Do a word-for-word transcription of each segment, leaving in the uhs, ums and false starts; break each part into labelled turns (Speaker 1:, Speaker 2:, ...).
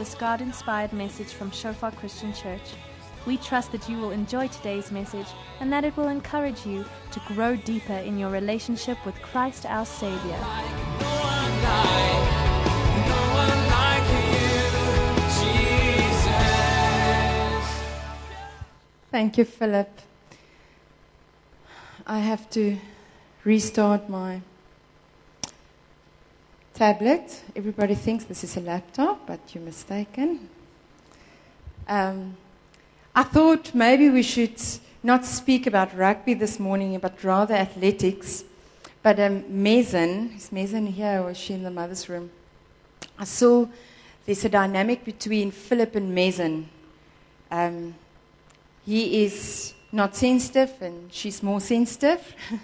Speaker 1: this God-inspired message from Shofar Christian Church. We trust that you will enjoy today's message and that it will encourage you to grow deeper in your relationship with Christ our Savior.
Speaker 2: Thank you, Philip. I have to restart my tablet. Everybody thinks this is a laptop, but you're mistaken. Um, I thought maybe we should not speak about rugby this morning, but rather athletics. But um, Mason, is Mason here or is she in the mother's room? I saw there's a dynamic between Philip and Mason. Um, he is not sensitive and she's more sensitive.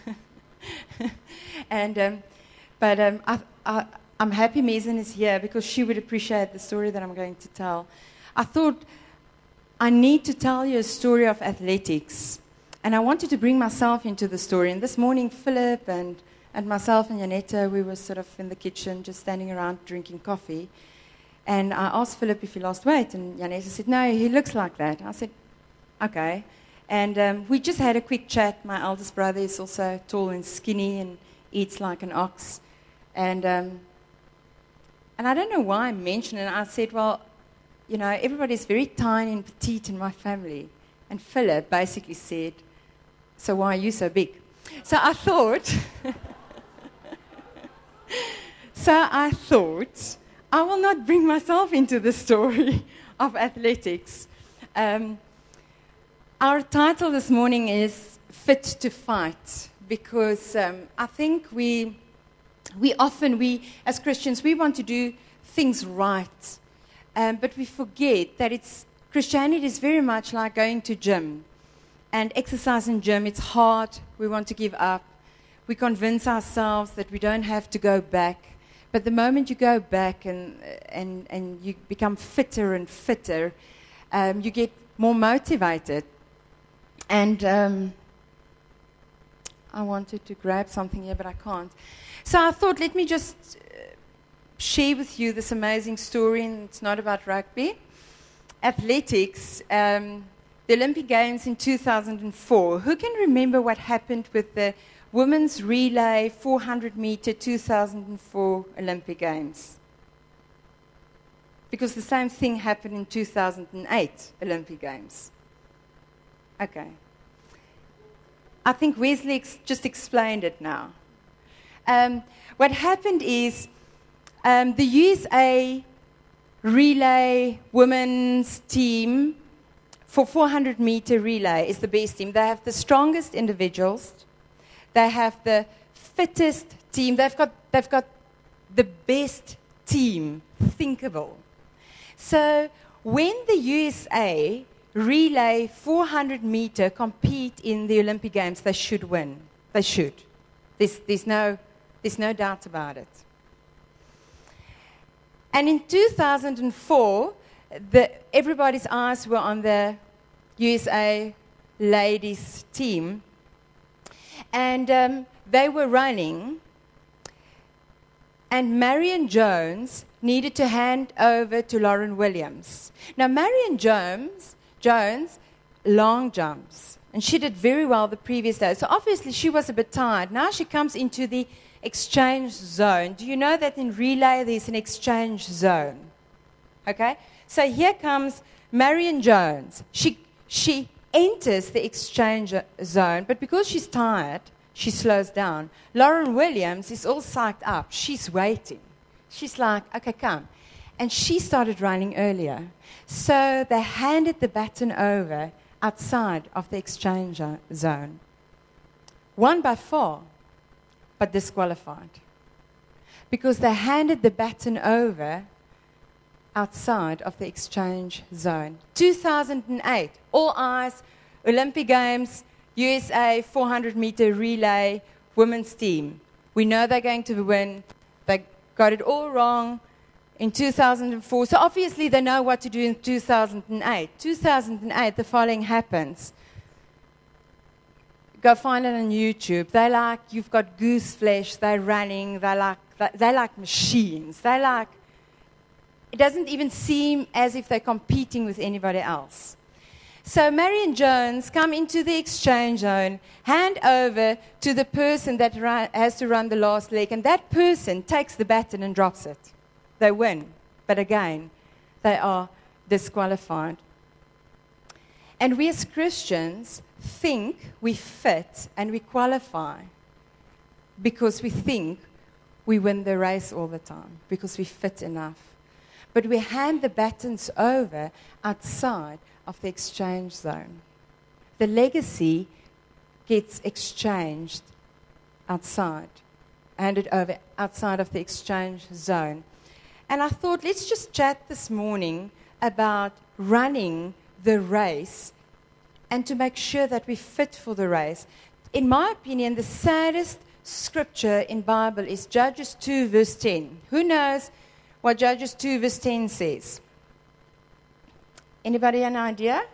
Speaker 2: and um, But um, I, I, I'm happy Mason is here because she would appreciate the story that I'm going to tell. I thought I need to tell you a story of athletics. And I wanted to bring myself into the story. And this morning, Philip and, and myself and Janetta, we were sort of in the kitchen just standing around drinking coffee. And I asked Philip if he lost weight. And Janetta said, no, he looks like that. I said, okay. And um, we just had a quick chat. My eldest brother is also tall and skinny and eats like an ox. And um, and I don't know why I mentioned it. I said, well, you know, everybody's very tiny and petite in my family. And Philip basically said, so why are you so big? So I thought, so I thought, I will not bring myself into the story of athletics. Um, our title this morning is Fit to Fight, because um, I think we... We often, we as Christians, we want to do things right, um, but we forget that it's Christianity is very much like going to gym and exercise in gym. It's hard. We want to give up. We convince ourselves that we don't have to go back. But the moment you go back and and and you become fitter and fitter, um, you get more motivated. And um, I wanted to grab something here, but I can't. So I thought, let me just uh, share with you this amazing story, and it's not about rugby. Athletics, um, the Olympic Games in two thousand four. Who can remember what happened with the women's relay four hundred meter two thousand four Olympic Games? Because the same thing happened in two thousand eight Olympic Games. Okay. I think Wesley ex- just explained it now. Um, what happened is um, the U S A relay women's team for four hundred meter relay is the best team. They have the strongest individuals. They have the fittest team. They've got, they've got the best team thinkable. So when the U S A relay four hundred meter compete in the Olympic Games, they should win. They should. There's, there's no... There's no doubt about it. And in two thousand four, the, everybody's eyes were on the U S A ladies team. And um, they were running. And Marion Jones needed to hand over to Lauren Williams. Now, Marion Jones, Jones, long jumps. And she did very well the previous day. So obviously she was a bit tired. Now she comes into the exchange zone. Do you know that in relay there's an exchange zone? Okay? So here comes Marion Jones. She, she enters the exchange zone, but because she's tired, she slows down. Lauren Williams is all psyched up. She's waiting. She's like, okay, come. And she started running earlier. So they handed the baton over outside of the exchange zone. Won by four, but disqualified. Because they handed the baton over outside of the exchange zone. two thousand eight, all eyes, Olympic Games, U S A four hundred meter relay, women's team. We know they're going to win. They got it all wrong in two thousand four. So obviously they know what to do in two thousand eight. two thousand eight, the following happens. Go find it on YouTube. They like, you've got goose flesh, they're running, they're like, they're like machines. They're like, it doesn't even seem as if they're competing with anybody else. So Marion Jones come into the exchange zone, hand over to the person that run, has to run the last leg, and that person takes the baton and drops it. They win, but again, they are disqualified. And we as Christians think we fit and we qualify because we think we win the race all the time, because we fit enough. But we hand the batons over outside of the exchange zone. The legacy gets exchanged outside, handed over outside of the exchange zone. And I thought, let's just chat this morning about running the race and to make sure that we're fit for the race. In my opinion, the saddest scripture in Bible is Judges two, verse ten. Who knows what Judges two, verse ten says? Anybody an idea?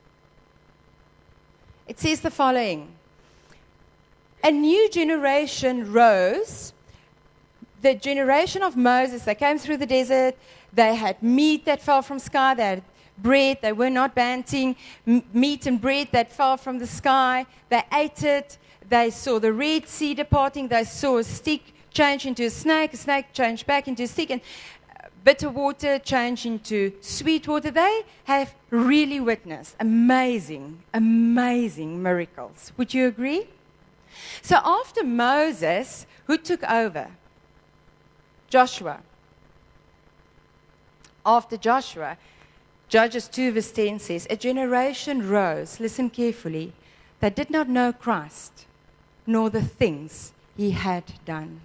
Speaker 2: It says the following. A new generation rose. The generation of Moses, they came through the desert. They had meat that fell from sky. They had bread. They were not banting. M- meat and bread that fell from the sky. They ate it. They saw the Red Sea departing. They saw a stick change into a snake. A snake changed back into a stick. And bitter water change into sweet water. They have really witnessed amazing, amazing miracles. Would you agree? So after Moses, who took over? Joshua. After Joshua, Judges two verse ten says, a generation rose, listen carefully, that did not know Christ, nor the things he had done.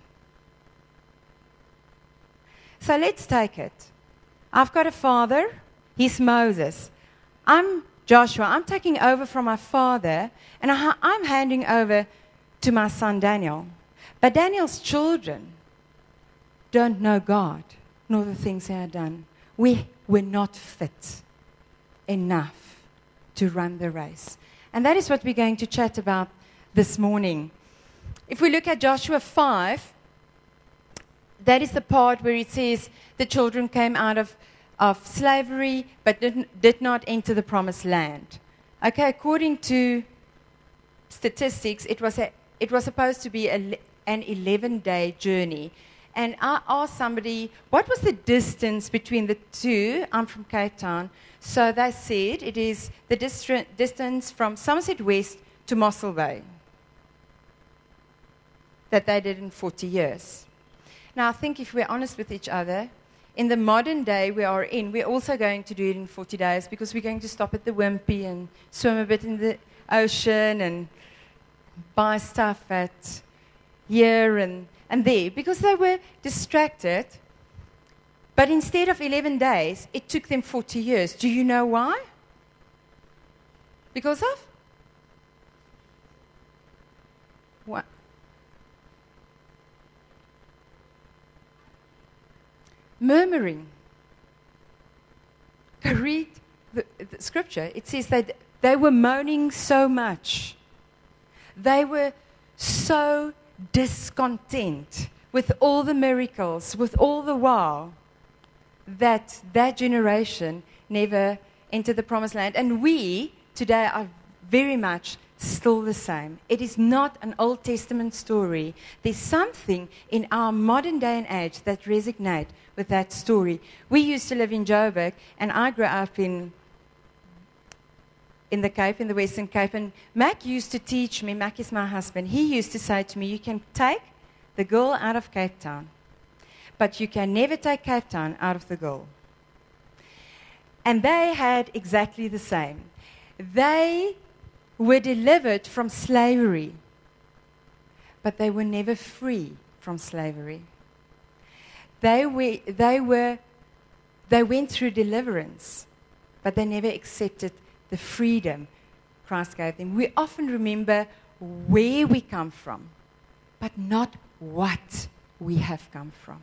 Speaker 2: So let's take it. I've got a father, he's Moses. I'm Joshua, I'm taking over from my father, and I'm handing over to my son Daniel. But Daniel's children don't know God, nor the things he had done. We were not fit enough to run the race. And that is what we're going to chat about this morning. If we look at Joshua five, that is the part where it says the children came out of, of slavery but didn't, did not enter the promised land. Okay, according to statistics, it was, a, it was supposed to be a, an eleven-day journey. And I asked somebody, what was the distance between the two? I'm from Cape Town. So they said it is the distri- distance from Somerset West to Mossel Bay that they did in forty years. Now, I think if we're honest with each other, in the modern day we are in, we're also going to do it in forty days because we're going to stop at the Wimpy and swim a bit in the ocean and buy stuff at here and, and there because they were distracted. But instead of eleven days, it took them forty years. Do you know why? Because of? What? Murmuring. Read the, the scripture. It says that they were moaning so much. They were so discontent with all the miracles, with all the wow, that that generation never entered the promised land. And we today are very much still the same. It is not an Old Testament story. There's something in our modern day and age that resonates with that story. We used to live in Joburg, and I grew up in in the Cape, in the Western Cape, and Mac used to teach me, Mac is my husband, he used to say to me, you can take the girl out of Cape Town, but you can never take Cape Town out of the girl. And they had exactly the same. They were delivered from slavery, but they were never free from slavery. They were, they were, they went through deliverance, but they never accepted the freedom Christ gave them. We often remember where we come from, but not what we have come from.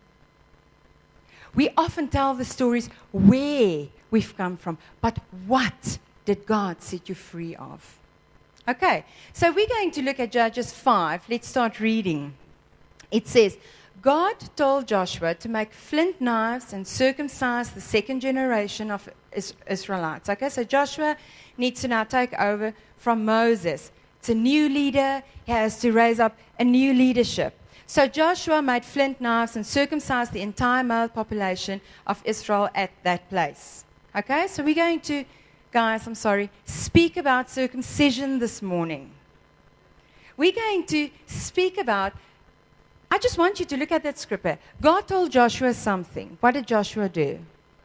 Speaker 2: We often tell the stories where we've come from, but what did God set you free of? Okay, so we're going to look at Judges five. Let's start reading. It says, God told Joshua to make flint knives and circumcise the second generation of Is- Israelites. Okay, so Joshua needs to now take over from Moses. It's a new leader. He has to raise up a new leadership. So Joshua made flint knives and circumcised the entire male population of Israel at that place. Okay, so we're going to, guys, I'm sorry, speak about circumcision this morning. We're going to speak about, I just want you to look at that scripture. God told Joshua something. What did Joshua do?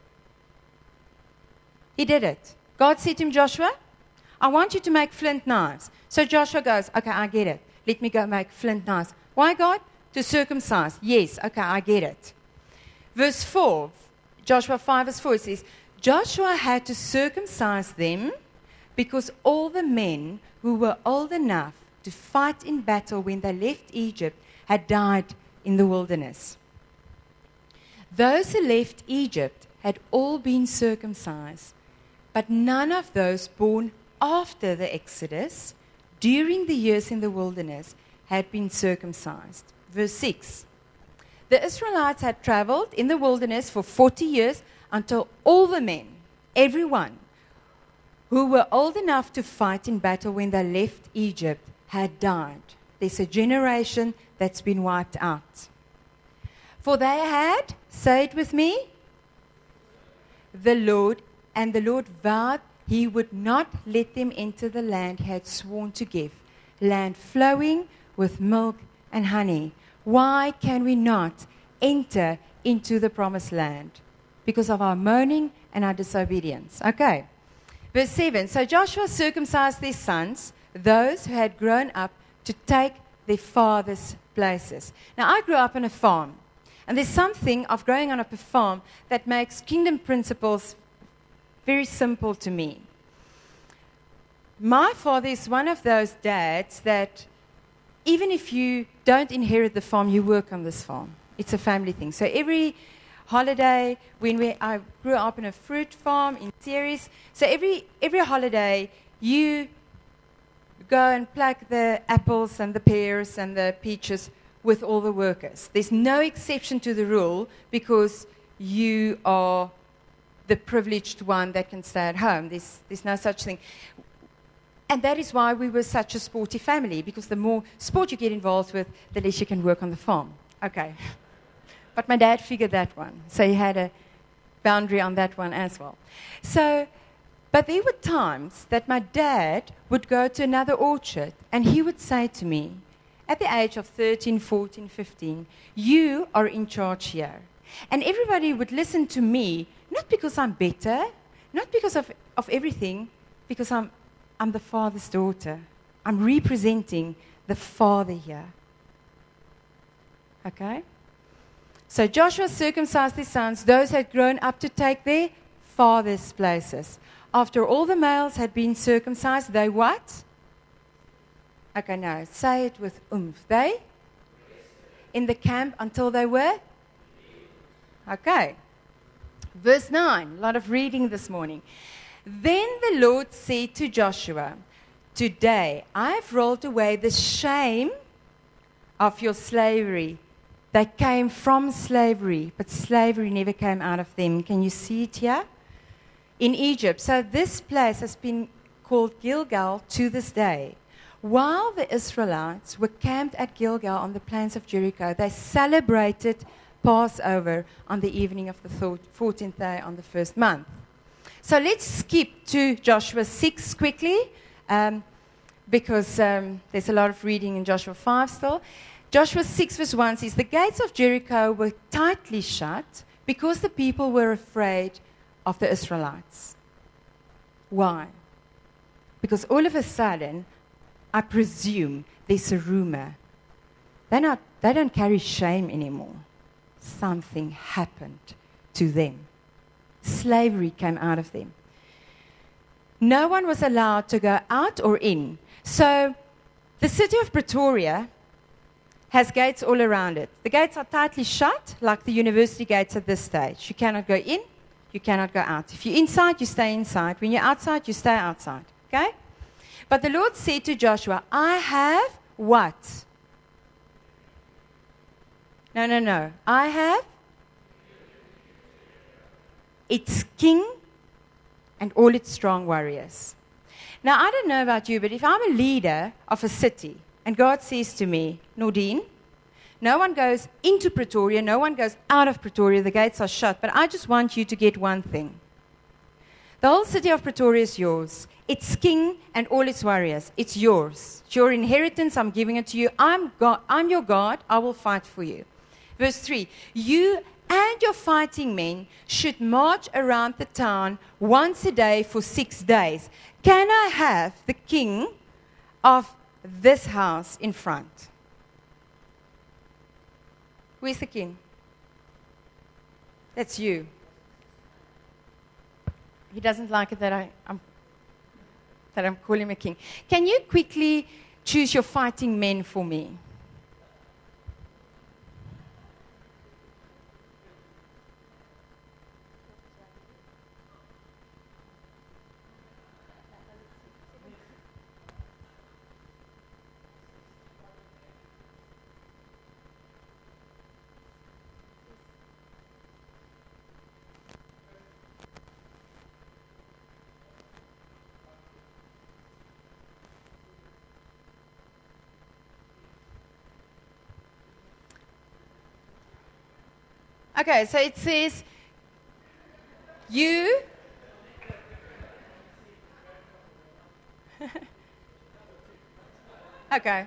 Speaker 2: He did it. God said to him, Joshua, I want you to make flint knives. So Joshua goes, okay, I get it. Let me go make flint knives. Why, God? To circumcise. Yes, okay, I get it. Verse four, Joshua five verse four, it says, Joshua had to circumcise them because all the men who were old enough to fight in battle when they left Egypt had died in the wilderness. Those who left Egypt had all been circumcised, but none of those born after the Exodus, during the years in the wilderness, had been circumcised. Verse six. The Israelites had traveled in the wilderness for forty years until all the men, everyone, who were old enough to fight in battle when they left Egypt had died. There's a generation that's been wiped out. For they had, say it with me, the Lord, and the Lord vowed he would not let them enter the land he had sworn to give, land flowing with milk and honey. Why can we not enter into the promised land? Because of our moaning and our disobedience. Okay. Verse seven. So Joshua circumcised their sons, those who had grown up to take their father's places. Now, I grew up on a farm. And there's something of growing up on a farm that makes kingdom principles very simple to me. My father is one of those dads that even if you don't inherit the farm, you work on this farm. It's a family thing. So every holiday, when we, I grew up in a fruit farm in Ceres, so every, every holiday you go and pluck the apples and the pears and the peaches with all the workers. There's no exception to the rule because you are the privileged one that can stay at home. There's, there's no such thing. And that is why we were such a sporty family, because the more sport you get involved with, the less you can work on the farm. Okay. But my dad figured that one. So he had a boundary on that one as well. So, but there were times that my dad would go to another orchard and he would say to me, at the age of thirteen, fourteen, fifteen, you are in charge here. And everybody would listen to me, not because I'm better, not because of, of everything, because I'm, I'm the father's daughter. I'm representing the father here. Okay? So Joshua circumcised his sons, those who had grown up to take their father's places. After all the males had been circumcised, they what? Okay, now, say it with oomph. They? In the camp until they were? Okay. Verse nine, a lot of reading this morning. Then the Lord said to Joshua, today I have rolled away the shame of your slavery. They came from slavery, but slavery never came out of them. Can you see it here? In Egypt. So this place has been called Gilgal to this day. While the Israelites were camped at Gilgal on the plains of Jericho, they celebrated Passover on the evening of the fourteenth day on the first month. So let's skip to Joshua six quickly, um, because um, there's a lot of reading in Joshua five still. Joshua six verse one says, the gates of Jericho were tightly shut because the people were afraid of the Israelites. Why? Because all of a sudden, I presume there's a rumor. They're not, they don't carry shame anymore. Something happened to them. Slavery came out of them. No one was allowed to go out or in. So the city of Pretoria has gates all around it. The gates are tightly shut, like the university gates at this stage. You cannot go in, you cannot go out. If you're inside, you stay inside. When you're outside, you stay outside. Okay? But the Lord said to Joshua, I have what? No, no, no. I have its king and all its strong warriors. Now, I don't know about you, but if I'm a leader of a city and God says to me, Nordine, no one goes into Pretoria, no one goes out of Pretoria, the gates are shut, but I just want you to get one thing. The whole city of Pretoria is yours. Its king and all its warriors. It's yours. It's your inheritance. I'm giving it to you. I'm God. I'm your God. I will fight for you. Verse three. You and your fighting men should march around the town once a day for six days. Can I have the king of this house in front? Who is the king? That's you. He doesn't like it that I, I'm, that I'm calling him a king. Can you quickly choose your fighting men for me? Okay, so it says, you, okay,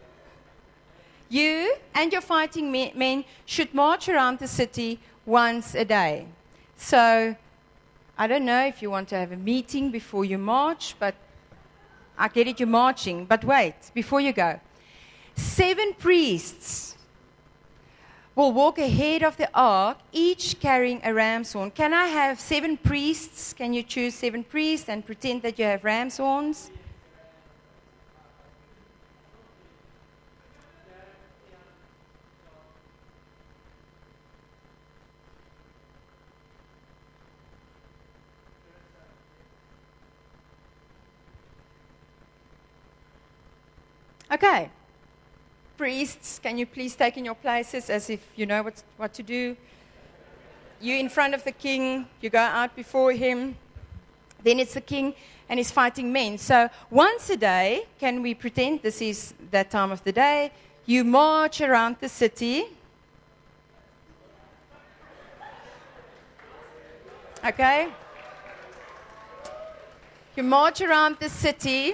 Speaker 2: you and your fighting men should march around the city once a day. So, I don't know if you want to have a meeting before you march, but I get it, you're marching. But wait, before you go, seven priests will walk ahead of the ark, each carrying a ram's horn. Can I have seven priests? Can you choose seven priests and pretend that you have ram's horns? Okay. Priests, can you please take in your places as if you know what, what to do? You in front of the king, you go out before him. Then it's the king and his fighting men. So once a day, can we pretend this is that time of the day? You march around the city. Okay? You march around the city.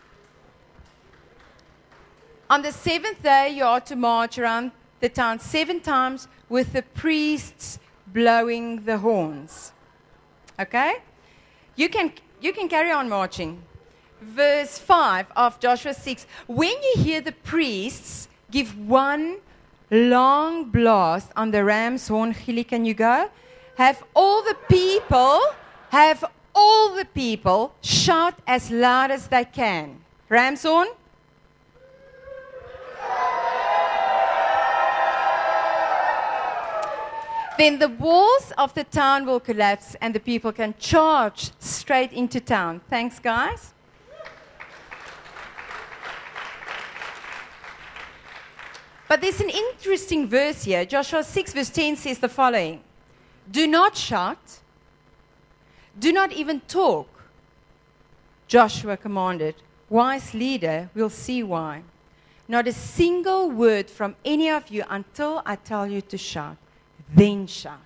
Speaker 2: On the seventh day, you are to march around the town seven times with the priests blowing the horns. Okay? You can, you can carry on marching. Verse five of Joshua six. When you hear the priests give one long blast on the ram's horn, Gili, can you go? Have all the people, have all the people shout as loud as they can. Ram's horn. Then the walls of the town will collapse and the people can charge straight into town. Thanks, guys. But there's an interesting verse here. Joshua six verse ten says the following. Do not shout. Do not even talk. Joshua commanded. Wise leader, we'll see why. Not a single word from any of you until I tell you to shout. Then shout.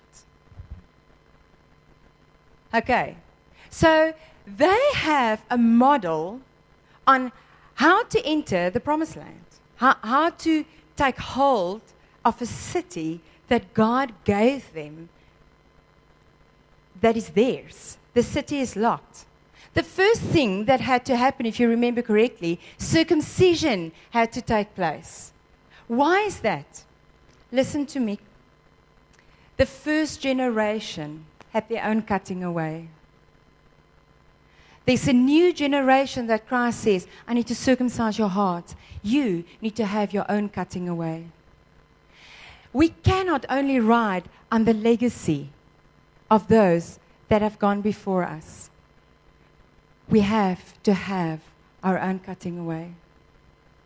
Speaker 2: Okay, so they have a model on how to enter the promised land, how, how to take hold of a city that God gave them that is theirs. The city is locked. The first thing that had to happen, if you remember correctly, circumcision had to take place. Why is that? Listen to me. The first generation had their own cutting away. There's a new generation that Christ says, I need to circumcise your heart. You need to have your own cutting away. We cannot only ride on the legacy of those that have gone before us. We have to have our own cutting away.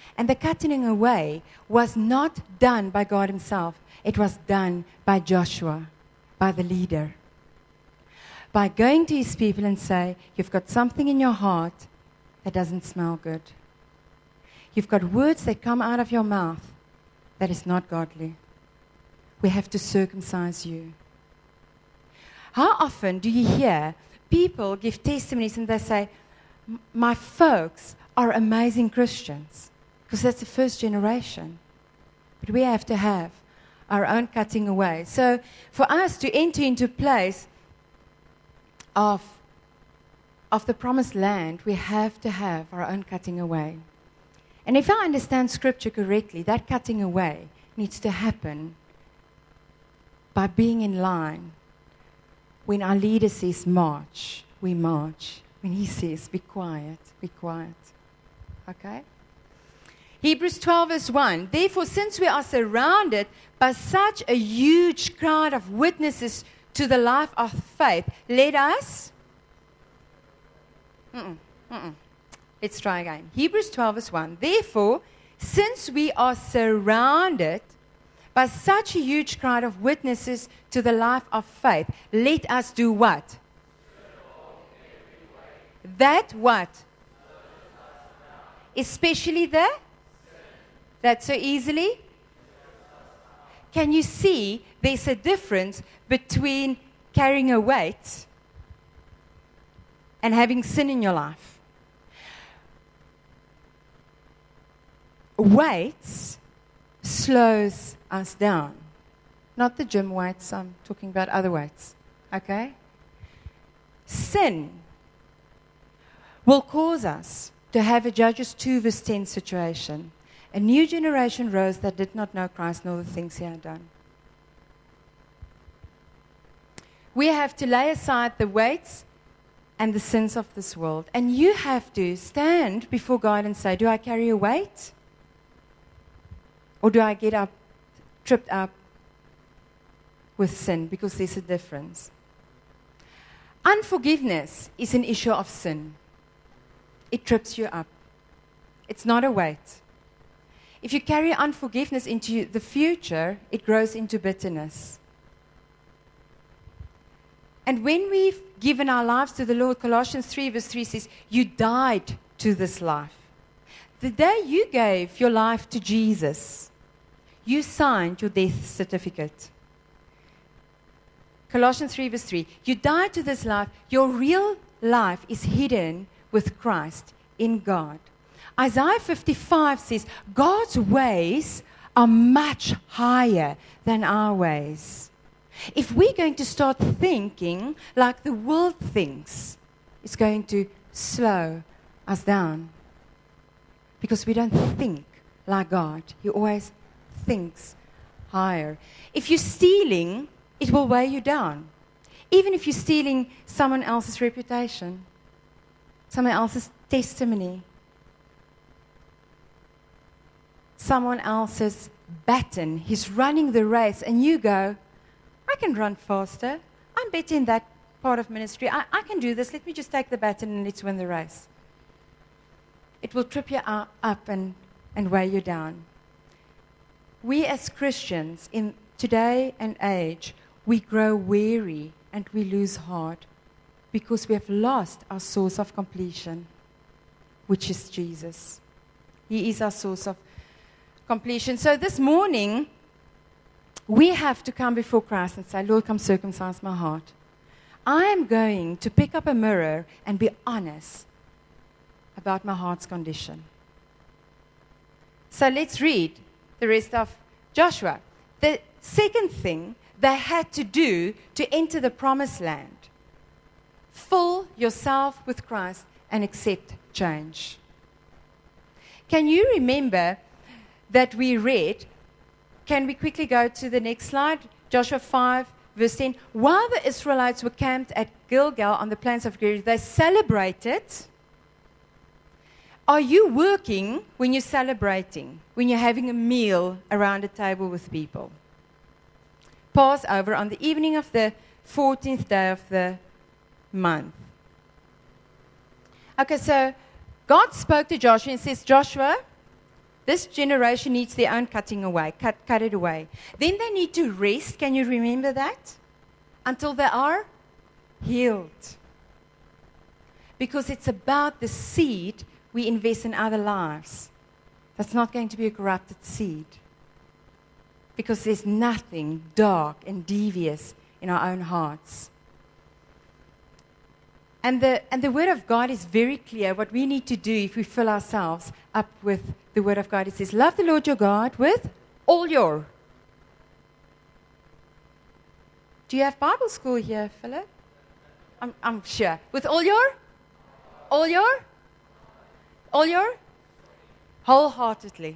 Speaker 2: And the cutting away was not done by God himself. It was done by Joshua, by the leader. By going to his people and say, you've got something in your heart that doesn't smell good. You've got words that come out of your mouth that is not godly. We have to circumcise you. How often do you hear people give testimonies and they say, my folks are amazing Christians? Because that's the first generation. But we have to have our own cutting away. So for us to enter into a place of, of the promised land, we have to have our own cutting away. And if I understand Scripture correctly, that cutting away needs to happen by being in line. When our leader says march, we march. When he says be quiet, be quiet. Okay? Hebrews twelve verse one. Therefore, since we are surrounded by such a huge crowd of witnesses to the life of faith, let us... Mm-mm, mm-mm. Let's try again. Hebrews twelve verse one. Therefore, since we are surrounded by such a huge crowd of witnesses to the life of faith, let us do what? That what? Especially the? That so easily? Can you see there's a difference between carrying a weight and having sin in your life? Weights slows us down. Not the gym weights, I'm talking about other weights. Okay? Sin will cause us to have a Judges two verse ten situation. A new generation rose that did not know Christ nor the things he had done. We have to lay aside the weights and the sins of this world. And you have to stand before God and say, do I carry a weight? Or do I get up, tripped up with sin? Because there's a difference. Unforgiveness is an issue of sin. It trips you up. It's not a weight. If you carry unforgiveness into the future, it grows into bitterness. And when we've given our lives to the Lord, Colossians three verse three says, you died to this life. The day you gave your life to Jesus, you signed your death certificate. Colossians three verse three, you died to this life. Your real life is hidden with Christ in God. Isaiah fifty-five says, God's ways are much higher than our ways. If we're going to start thinking like the world thinks, it's going to slow us down. Because we don't think like God. He always thinks higher. If you're stealing, it will weigh you down. Even if you're stealing someone else's reputation, someone else's testimony, someone else's baton. He's running the race, and you go, I can run faster. I'm better in that part of ministry. I, I can do this. Let me just take the baton and let's win the race. It will trip you up and, and weigh you down. We as Christians in today and age, we grow weary and we lose heart because we have lost our source of completion, which is Jesus. He is our source of completion. So this morning, we have to come before Christ and say, Lord, come circumcise my heart. I am going to pick up a mirror and be honest about my heart's condition. So let's read the rest of Joshua. The second thing they had to do to enter the promised land, fill yourself with Christ and accept change. Can you remember that we read, can we quickly go to the next slide? Joshua five, verse ten. While the Israelites were camped at Gilgal on the plains of Gilead, they celebrated. Are you working when you're celebrating, when you're having a meal around a table with people? Passover on the evening of the fourteenth day of the month. Okay, so God spoke to Joshua and says, Joshua, This generation needs their own cutting away, cut, cut it away. Then they need to rest. Can you remember that? Until they are healed. Because it's about the seed we invest in other lives. That's not going to be a corrupted seed. Because there's nothing dark and devious in our own hearts. And the, and the Word of God is very clear what we need to do if we fill ourselves up with the Word of God. It says, love the Lord your God with all your. Do you have Bible school here, Philip? I'm, I'm sure. With all your? All your? All your? Wholeheartedly.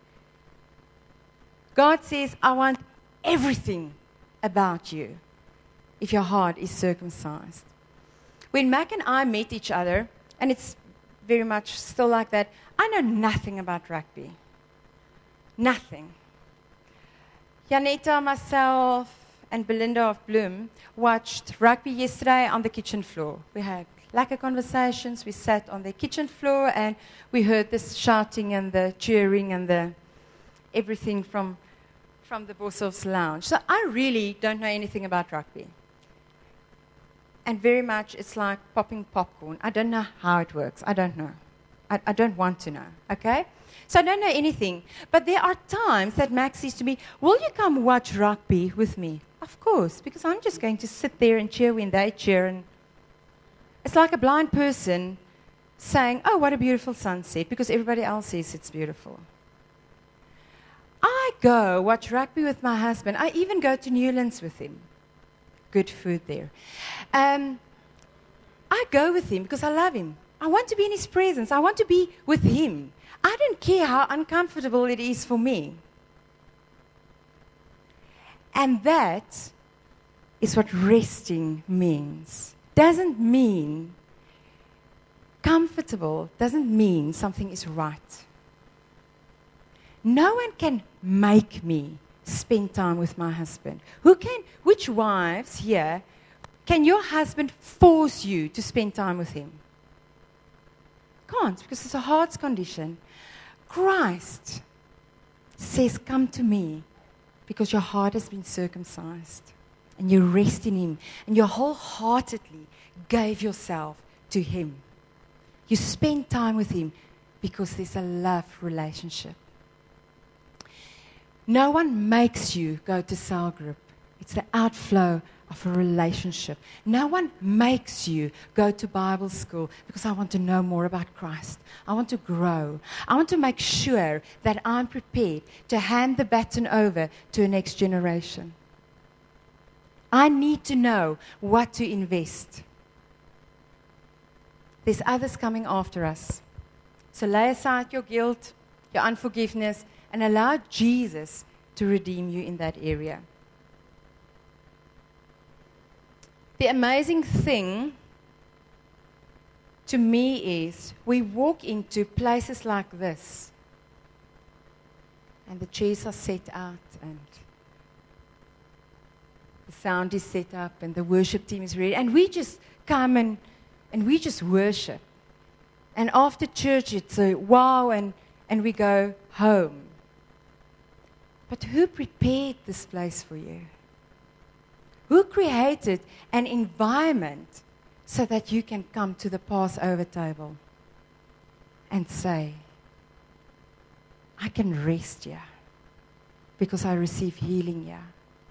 Speaker 2: God says, I want everything about you if your heart is circumcised. When Mac and I met each other, and it's very much still like that, I know nothing about rugby. Nothing. Janetta, myself, and Belinda of Bloom watched rugby yesterday on the kitchen floor. We had lekker conversations. We sat on the kitchen floor, and we heard this shouting and the cheering and the everything from, from the Boshov's lounge. So I really don't know anything about rugby. And very much it's like popping popcorn. I don't know how it works. I don't know. I, I don't want to know, okay? So I don't know anything. But there are times that Max says to me, will you come watch rugby with me? Of course, because I'm just going to sit there and cheer when they cheer. And it's like a blind person saying, oh, what a beautiful sunset, because everybody else says it's beautiful. I go watch rugby with my husband. I even go to Newlands with him. Good food there. Um, I go with him because I love him. I want to be in his presence. I want to be with him. I don't care how uncomfortable it is for me. And that is what resting means. Doesn't mean comfortable, doesn't mean something is right. No one can make me spend time with my husband. Who can, which wives here, can your husband force you to spend time with him? Can't, because it's a heart's condition. Christ says, come to me, because your heart has been circumcised, and you rest in him, and you wholeheartedly gave yourself to him. You spend time with him because there's a love relationship. No one makes you go to cell group. It's the outflow of a relationship. No one makes you go to Bible school because I want to know more about Christ. I want to grow. I want to make sure that I'm prepared to hand the baton over to a next generation. I need to know what to invest. There's others coming after us. So lay aside your guilt, your unforgiveness, and allow Jesus to redeem you in that area. The amazing thing to me is we walk into places like this, and the chairs are set out, and the sound is set up, and the worship team is ready, and we just come and, and we just worship. And after church, it's a wow, and, and we go home. But who prepared this place for you? Who created an environment so that you can come to the Passover table and say, I can rest here because I receive healing here?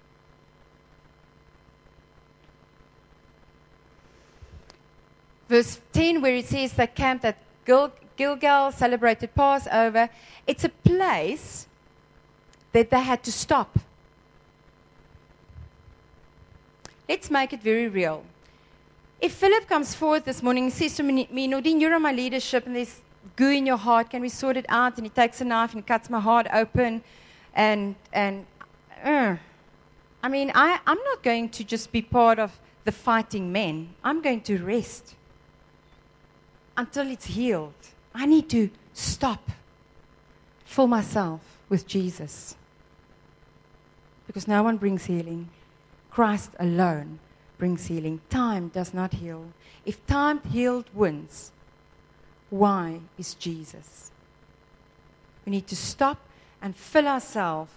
Speaker 2: Verse ten, where it says they camped at Gil- Gilgal, celebrated Passover, it's a place that they had to stop. Let's make it very real. If Philip comes forward this morning and says to me, Nordine, you're on my leadership and there's goo in your heart, can we sort it out? And he takes a knife and cuts my heart open. And, and uh, I mean, I, I'm not going to just be part of the fighting men. I'm going to rest until it's healed. I need to stop, fill myself with Jesus. Because no one brings healing. Christ alone brings healing. Time does not heal. If time healed wounds, why is Jesus? We need to stop and fill ourselves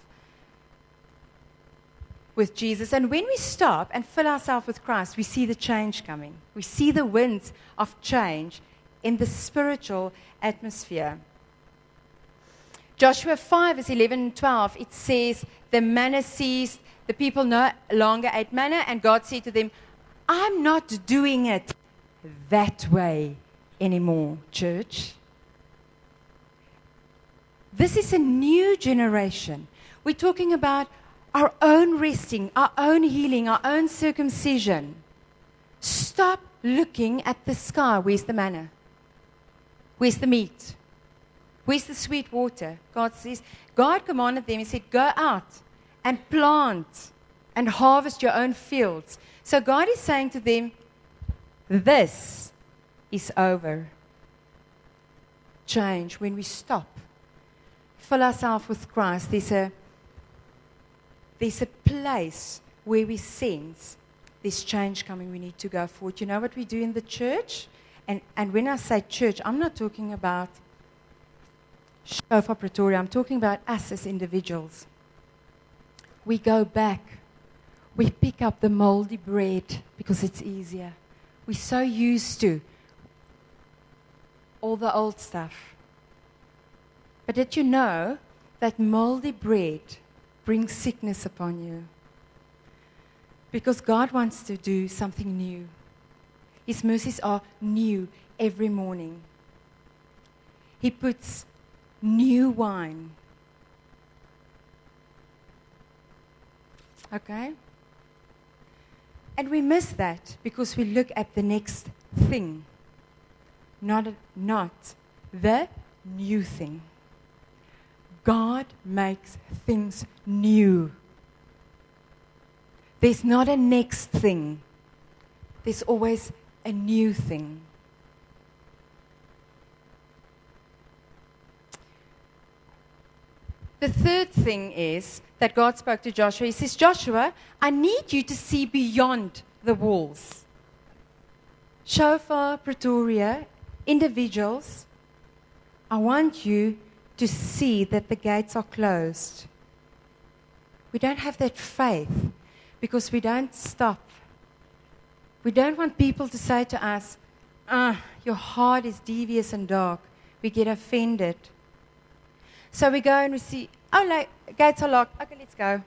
Speaker 2: with Jesus. And when we stop and fill ourselves with Christ, we see the change coming. We see the winds of change in the spiritual atmosphere. Joshua five, verse eleven and twelve, it says, the manna ceased, the people no longer ate manna, and God said to them, I'm not doing it that way anymore, church. This is a new generation. We're talking about our own resting, our own healing, our own circumcision. Stop looking at the sky. Where's the manna? Where's the meat? Where's the sweet water? God says, God commanded them, He said, go out and plant and harvest your own fields. So God is saying to them, this is over. Change. When we stop, fill ourselves with Christ, there's a, there's a place where we sense there's change coming. We need to go forward. You know what we do in the church? And, and when I say church, I'm not talking about Shofar Pretoria. I'm talking about us as individuals. We go back. We pick up the moldy bread because it's easier. We're so used to all the old stuff. But did you know that moldy bread brings sickness upon you? Because God wants to do something new. His mercies are new every morning. He puts new wine. Okay? And we miss that because we look at the next thing, not, not the new thing. God makes things new. There's not a next thing. There's always a new thing. The third thing is that God spoke to Joshua. He says, Joshua, I need you to see beyond the walls. Shofar, Pretoria, individuals, I want you to see that the gates are closed. We don't have that faith because we don't stop. We don't want people to say to us, ah, your heart is devious and dark. We get offended. So we go and we see, oh, like, gates are locked. Okay, let's go.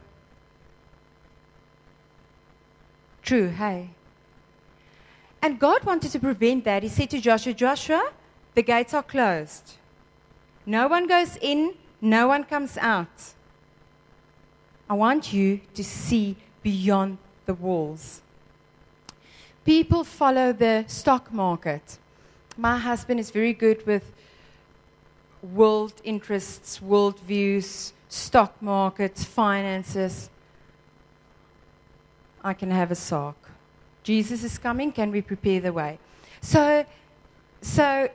Speaker 2: True, hey. And God wanted to prevent that. He said to Joshua, Joshua, the gates are closed. No one goes in, no one comes out. I want you to see beyond the walls. People follow the stock market. My husband is very good with world interests, world views, stock markets, finances. I can have a sock. Jesus is coming. Can we prepare the way? So, so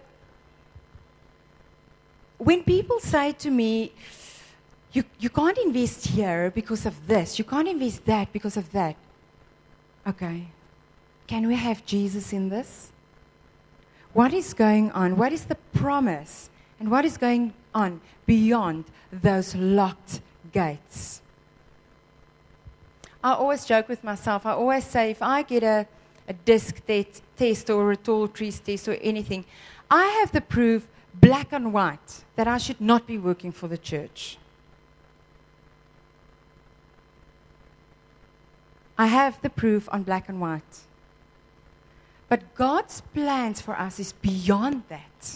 Speaker 2: when people say to me, you, you can't invest here because of this, you can't invest that because of that. Okay. Can we have Jesus in this? What is going on? What is the promise? And what is going on beyond those locked gates? I always joke with myself. I always say if I get a, a disc te- test or a tall trees test or anything, I have the proof, black and white, that I should not be working for the church. I have the proof on black and white. But God's plans for us is beyond that.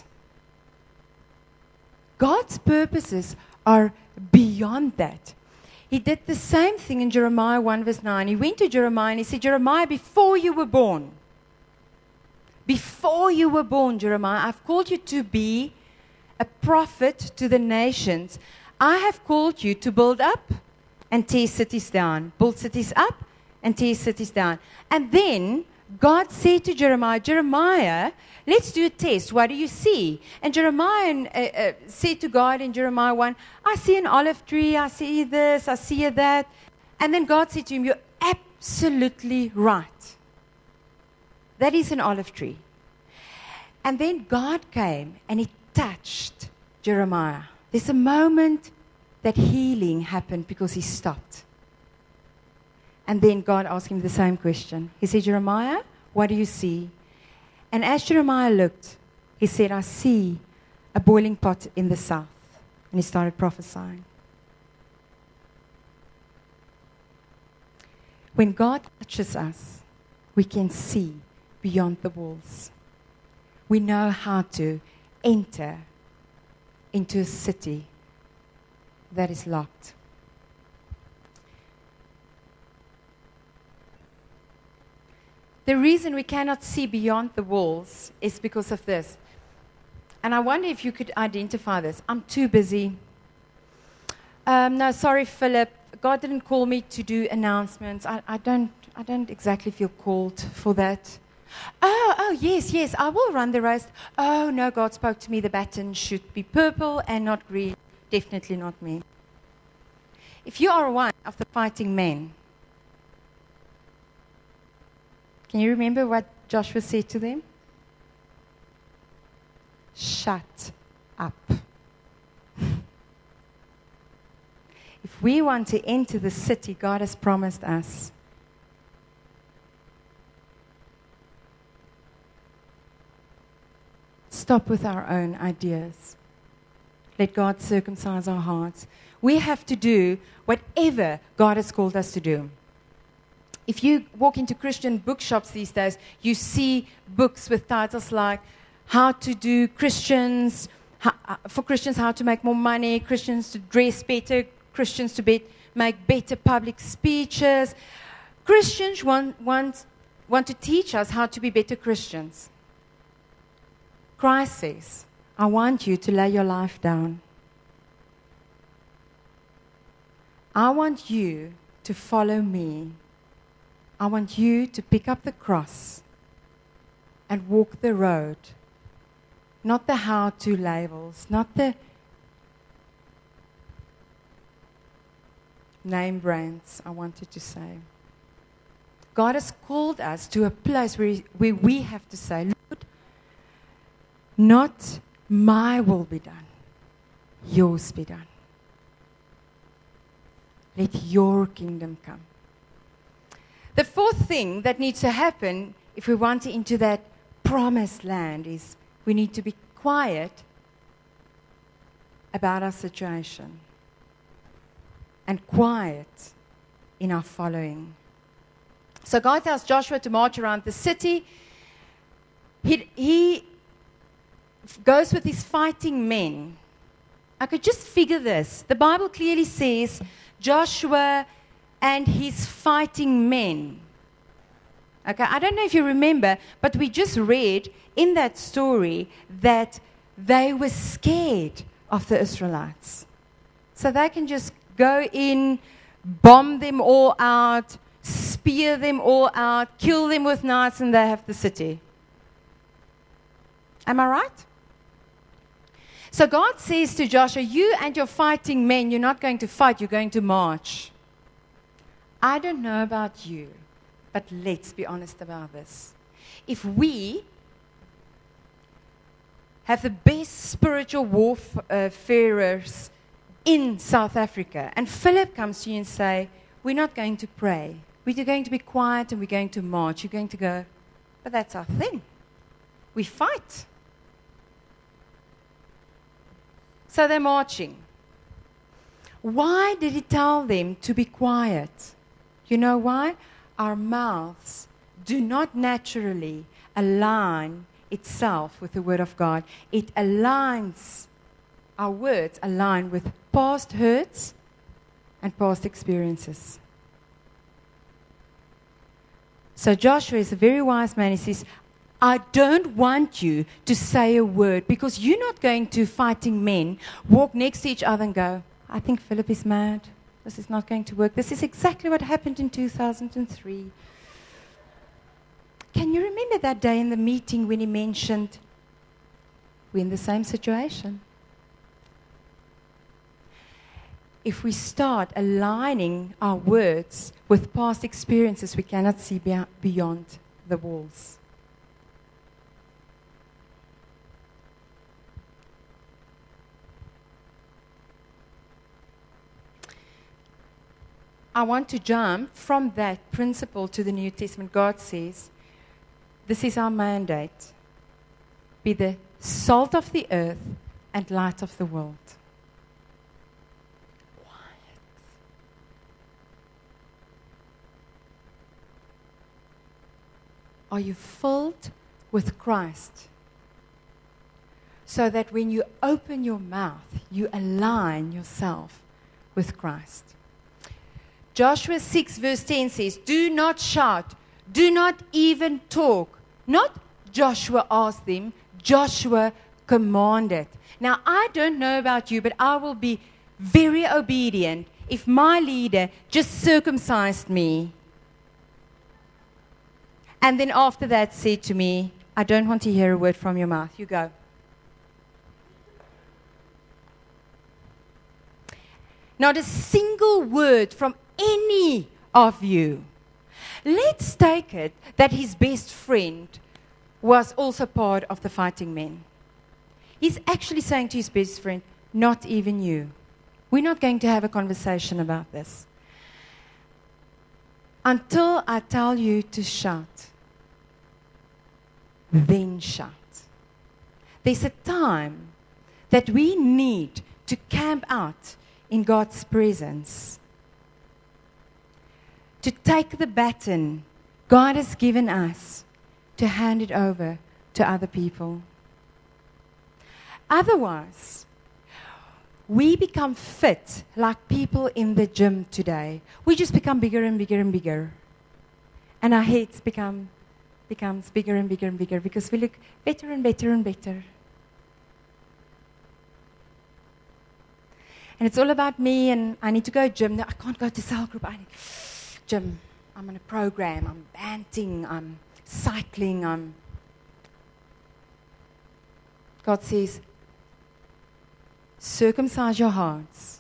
Speaker 2: God's purposes are beyond that. He did the same thing in Jeremiah one verse nine. He went to Jeremiah and he said, Jeremiah, before you were born, before you were born, Jeremiah, I've called you to be a prophet to the nations. I have called you to build up and tear cities down. Build cities up and tear cities down. And then God said to Jeremiah, Jeremiah, let's do a test. What do you see? And Jeremiah uh, uh, said to God in Jeremiah one, I see an olive tree, I see this, I see that. And then God said to him, you're absolutely right. That is an olive tree. And then God came and He touched Jeremiah, there's a moment that healing happened because he stopped. And then God asked him the same question. He said, Jeremiah, what do you see? And as Jeremiah looked, he said, I see a boiling pot in the south. And he started prophesying. When God touches us, we can see beyond the walls. We know how to enter into a city that is locked. The reason we cannot see beyond the walls is because of this. And I wonder if you could identify this. I'm too busy. Um, no, sorry, Philip. God didn't call me to do announcements. I, I don't I don't exactly feel called for that. Oh, oh, yes, yes, I will run the race. Oh, no, God spoke to me. The baton should be purple and not green. Definitely not me. If you are one of the fighting men, can you remember what Joshua said to them? Shut up. If we want to enter the city God has promised us, stop with our own ideas. Let God circumcise our hearts. We have to do whatever God has called us to do. If you walk into Christian bookshops these days, you see books with titles like How to Do Christians, how, uh, for Christians, How to Make More Money, Christians to Dress Better, Christians to be, make better public speeches. Christians want, want, want to teach us how to be better Christians. Christ says, I want you to lay your life down. I want you to follow me. I want you to pick up the cross and walk the road. Not the how-to labels, not the name brands, I wanted to say. God has called us to a place where, where we have to say, Lord, not my will be done, yours be done. Let your kingdom come. The fourth thing that needs to happen if we want to enter that promised land is we need to be quiet about our situation and quiet in our following. So God tells Joshua to march around the city. He, he goes with his fighting men. I could just figure this. The Bible clearly says Joshua and his fighting men. Okay, I don't know if you remember, but we just read in that story that they were scared of the Israelites. So they can just go in, bomb them all out, spear them all out, kill them with knives, and they have the city. Am I right? So God says to Joshua, you and your fighting men, you're not going to fight, you're going to march. I don't know about you, but let's be honest about this. If we have the best spiritual warfarers in South Africa, and Philip comes to you and say, we're not going to pray, we're going to be quiet and we're going to march, you're going to go, but that's our thing. We fight. So they're marching. Why did he tell them to be quiet? You know why? Our mouths do not naturally align itself with the Word of God. It aligns, our words align with past hurts and past experiences. So Joshua is a very wise man. He says, I don't want you to say a word because you're not going to, fighting men, walk next to each other and go, I think Philip is mad. This is not going to work. This is exactly what happened in two thousand three. Can you remember that day in the meeting when he mentioned we're in the same situation? If we start aligning our words with past experiences, we cannot see be- beyond the walls. I want to jump from that principle to the New Testament. God says, this is our mandate. Be the salt of the earth and light of the world. Quiet. Are you filled with Christ? So that when you open your mouth, you align yourself with Christ. Joshua six verse ten says, do not shout, do not even talk. Not Joshua asked them, Joshua commanded. Now, I don't know about you, but I will be very obedient if my leader just circumcised me. And then after that said to me, I don't want to hear a word from your mouth. You go. Not a single word from any of you. Let's take it that his best friend was also part of the fighting men. He's actually saying to his best friend, not even you. We're not going to have a conversation about this. Until I tell you to shout, then shout. There's a time that we need to camp out in God's presence. To take the baton God has given us to hand it over to other people. Otherwise, we become fit like people in the gym today. We just become bigger and bigger and bigger. And our heads become becomes bigger and bigger and bigger because we look better and better and better. And it's all about me, and I need to go gym. No, I can't go to cell group. I need gym. I'm on a program. I'm banting. I'm cycling. I'm. God says, circumcise your hearts.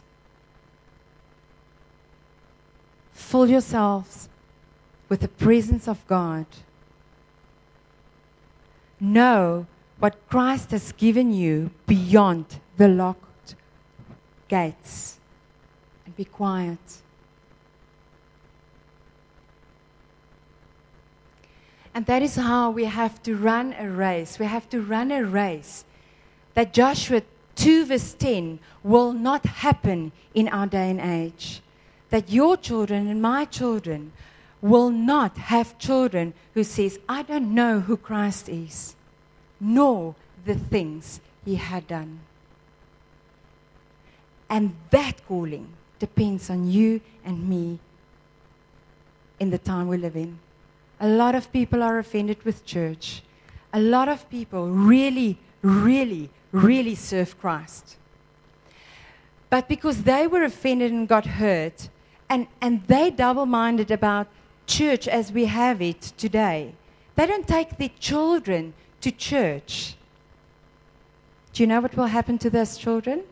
Speaker 2: Fill yourselves with the presence of God. Know what Christ has given you beyond the locked gates. And be quiet. And that is how we have to run a race. We have to run a race that Joshua two verse ten will not happen in our day and age. That your children and my children will not have children who says, I don't know who Christ is, nor the things he had done. And that calling depends on you and me in the time we live in. A lot of people are offended with church. A lot of people really, really, really serve Christ. But because they were offended and got hurt, and, and they double-minded about church as we have it today, they don't take their children to church. Do you know what will happen to those children?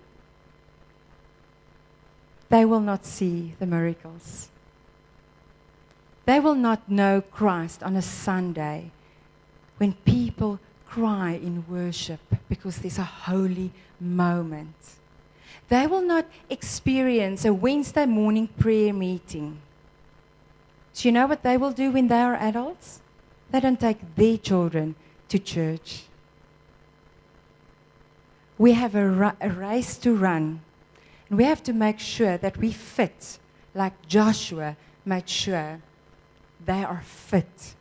Speaker 2: They will not see the miracles. They will not know Christ on a Sunday when people cry in worship because there's a holy moment. They will not experience a Wednesday morning prayer meeting. Do you know what they will do when they are adults? They don't take their children to church. We have a, ra- a race to run. And we have to make sure that we fit like Joshua made sure they are fit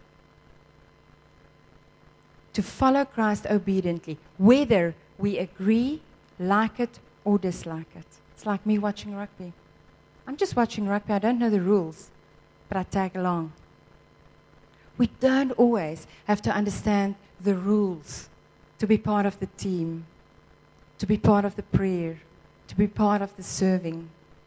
Speaker 2: to follow Christ obediently, whether we agree, like it, or dislike it. It's like me watching rugby. I'm just watching rugby. I don't know the rules, but I tag along. We don't always have to understand the rules to be part of the team, to be part of the prayer, to be part of the serving.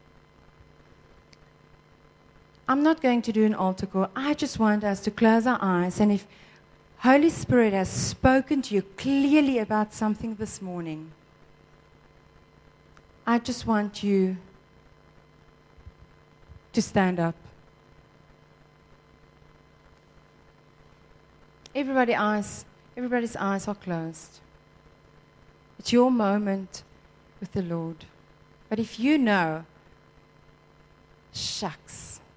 Speaker 2: I'm not going to do an altar call. I just want us to close our eyes, and if Holy Spirit has spoken to you clearly about something this morning, I just want you to stand up. Everybody eyes, everybody's eyes are closed. It's your moment with the Lord. But if you know, shucks,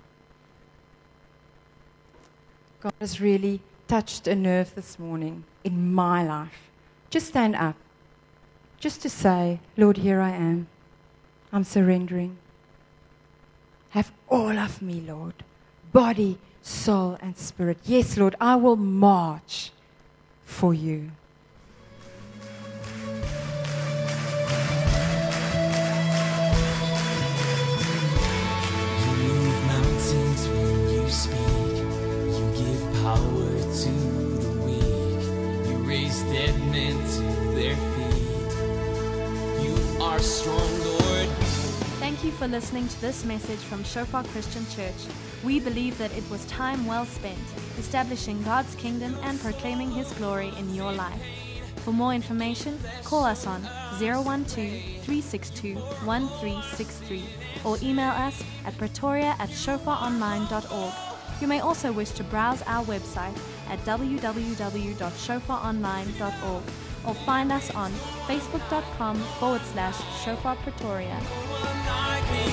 Speaker 2: God has really touched a nerve this morning in my life. Just stand up. Just to say, Lord, here I am. I'm surrendering. Have all of me, Lord. Body, soul, and spirit. Yes, Lord, I will march for you.
Speaker 3: You move mountains when you speak. You give power to the weak. You raise dead men to their feet. You are strong, Lord.
Speaker 1: Thank you for listening to this message from Shofar Christian Church. We believe that it was time well spent establishing God's kingdom and proclaiming His glory in your life. For more information, call us on zero one two, three six two, one three six three or email us at pretoria at shofar online dot org. You may also wish to browse our website at w w w dot shofar online dot org or find us on facebook dot com forward slash Shofar Pretoria.
Speaker 3: I can